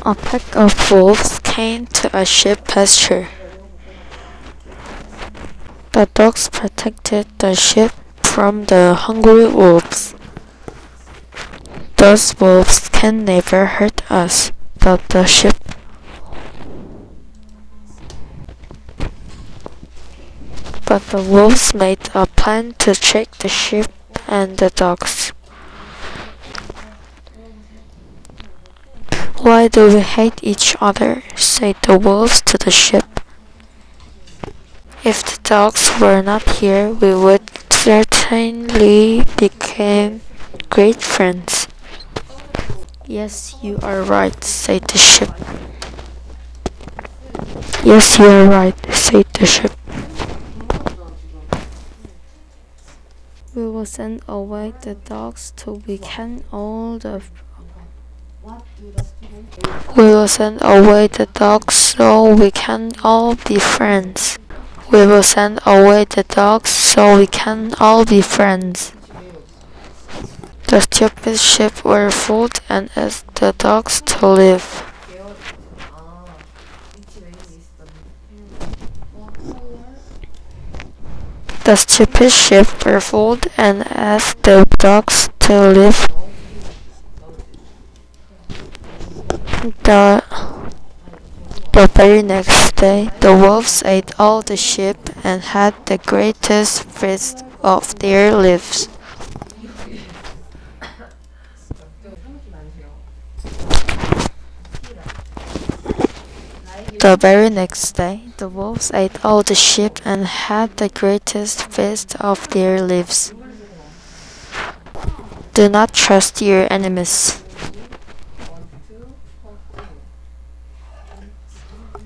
A pack of wolves came to a sheep pasture. The dogs protected the sheep from the hungry wolves. Those wolves can never hurt us, thought the sheep. But the wolves made a plan to trick the sheep and the dogs. "Why do we hate each other?" said the wolves to the sheep. "If the dogs were not here, we would certainly become great friends." "Yes, you are right," said the sheep. "Yes, you are right," said the sheep. "We will send away the dogs till we can all the We will send away the dogs so we can all be friends. We will send away the dogs so we can all be friends." The stupid sheep were fooled and asked the dogs to leave. The stupid sheep were fooled and asked the dogs to leave. The The very next day, the wolves ate all the sheep and had the greatest feast of their lives. The very next day, the wolves ate all the sheep and had the greatest feast of their lives. Do not trust your enemies.